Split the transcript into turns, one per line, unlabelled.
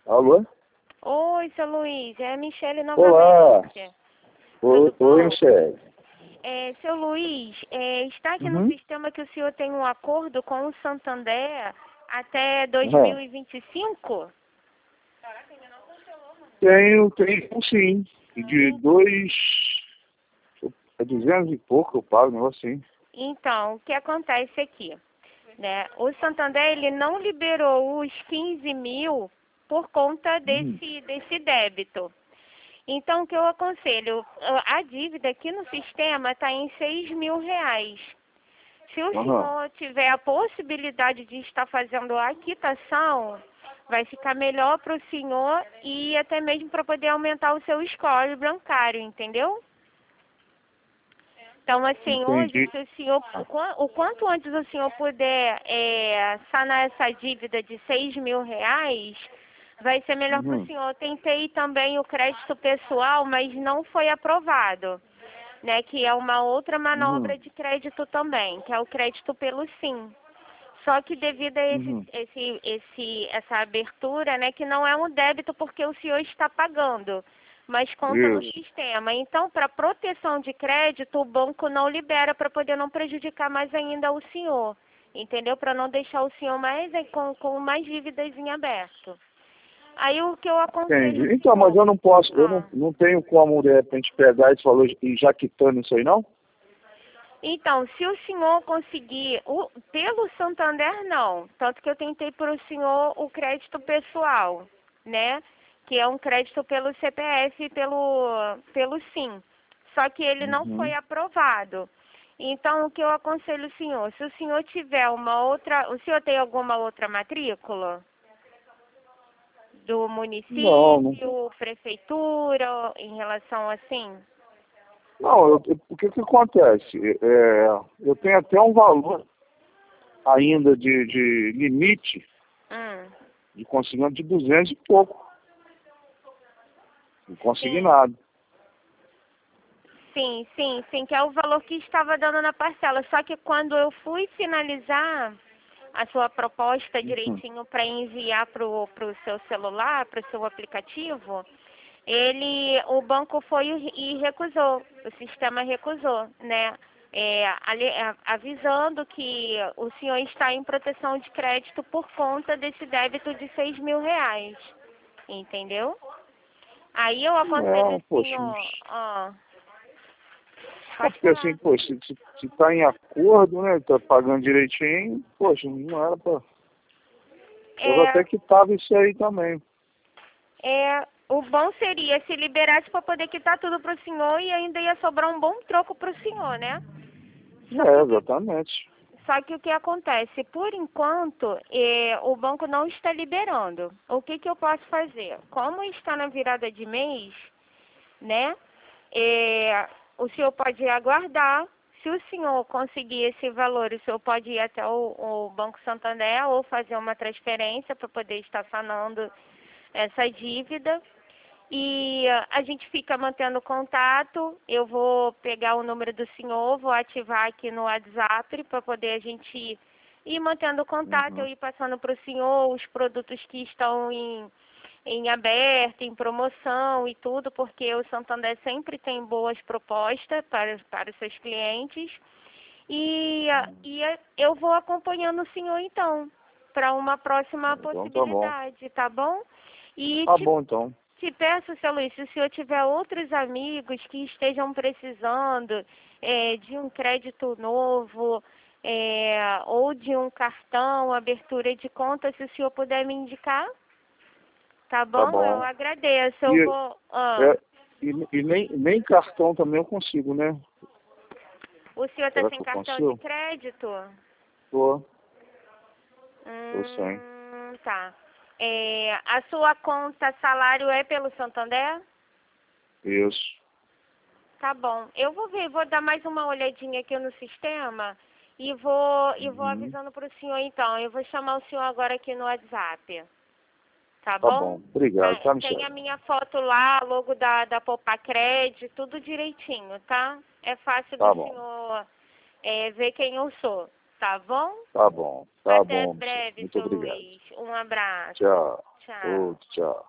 Alô?
Oi, seu Luiz, é a Michele
Olá.
novamente.
Oi, Michele.
Seu Luiz, está aqui no
Uhum.
sistema que o senhor tem um acordo com o Santander até
Uhum.
2025?
Tenho sim. De é 200 e pouco eu pago, um negócio assim.
Então, o que acontece aqui? Né? O Santander ele não liberou os 15 mil por conta
Uhum.
desse débito. Então, o que eu aconselho? A dívida aqui no sistema está em 6 mil reais. Se o
Uhum.
senhor tiver a possibilidade de estar fazendo a quitação, vai ficar melhor para o senhor e até mesmo para poder aumentar o seu score bancário, entendeu? Então, assim, hoje,
Entendi.
se o senhor, o quanto antes o senhor puder sanar essa dívida de 6 mil reais, vai ser melhor para o
Uhum.
senhor. Eu tentei também o crédito pessoal, mas não foi aprovado, né? Que é uma outra
Uhum.
manobra de crédito também, que é o crédito pelo SIM. Só que devido a
Uhum.
essa abertura, né, que não é um débito porque o senhor está pagando, mas conta no
Isso.
sistema. Então, para proteção de crédito, o banco não libera para poder não prejudicar mais ainda o senhor, entendeu? Para não deixar o senhor mais com mais dívidas em aberto. Aí o que eu aconselho
Entendi.
o
Então, mas
senhor?
eu não posso,
Ah.
não tenho como, de repente, pegar esse valor e já quitando isso aí, não?
Então, se o senhor conseguir, pelo Santander não, tanto que eu tentei para o senhor o crédito pessoal, né? Que é um crédito pelo CPF e pelo SIM. Só que ele não foi
Uhum.
aprovado. Então, o que eu aconselho o senhor? Se o senhor tiver uma outra, o senhor tem alguma outra matrícula? Do
Não, não.
município, prefeitura, em relação assim?
Não, o que que acontece? Eu tenho até um valor ainda de limite
Hum.
de consignado de 200 e pouco. Não consegui
Sim.
nada.
Sim, que é o valor que estava dando na parcela. Só que quando eu fui finalizar a sua proposta
Uhum.
direitinho para enviar para o seu celular, para o seu aplicativo, o banco foi e recusou, o sistema recusou, né? Avisando que o senhor está em proteção de crédito por conta desse débito de 6 mil reais, entendeu? Aí eu aconselho o
Poxa,
senhor, ó,
é
pode
porque assim,
falar.
poxa, se tá em acordo, né? Tá pagando direitinho, poxa, não era pra. Eu
É,
até quitava isso aí também.
o bom seria se liberasse para poder quitar tudo para o senhor e ainda ia sobrar um bom troco para o senhor, né? Só que,
Exatamente.
só que o que acontece? Por enquanto, o banco não está liberando. O que eu posso fazer? Como está na virada de mês, né? O senhor pode aguardar. Se o senhor conseguir esse valor, o senhor pode ir até o Banco Santander ou fazer uma transferência para poder estar sanando essa dívida. E a gente fica mantendo contato. Eu vou pegar o número do senhor, vou ativar aqui no WhatsApp para poder a gente ir mantendo contato, eu
Uhum.
ir passando para o senhor os produtos que estão em aberto, em promoção e tudo, porque o Santander sempre tem boas propostas para os seus clientes. Eu vou acompanhando o senhor então, para uma próxima
Então tá bom.
possibilidade, tá bom? E
Tá bom então.
te peço, seu Luiz, se o senhor tiver outros amigos que estejam precisando de um crédito novo ou de um cartão, abertura de conta, se o senhor puder me indicar, tá
Tá
bom? Eu
bom.
agradeço. Eu
E,
vou.
nem cartão também eu consigo, né?
O senhor está
Será
sem
que eu
cartão de
consigo?
crédito?
Tô, tô sem.
Tá. A sua conta salário é pelo Santander?
Isso.
Tá bom. Eu vou ver, vou dar mais uma olhadinha aqui no sistema e vou
Uhum.
avisando para o senhor então. Eu vou chamar o senhor agora aqui no WhatsApp. Tá
Tá
bom?
bom. Obrigado, tá,
Tem
Michele?
a minha foto lá, logo da Poupa Crédito, tudo direitinho, tá? É fácil do
Tá bom.
senhor ver quem eu sou, tá bom?
Tá bom. Tá
Até
bom, Michele.
breve,
Muito
seu
obrigado.
Luiz. Um abraço.
Tchau.
Tchau.
Outro, tchau.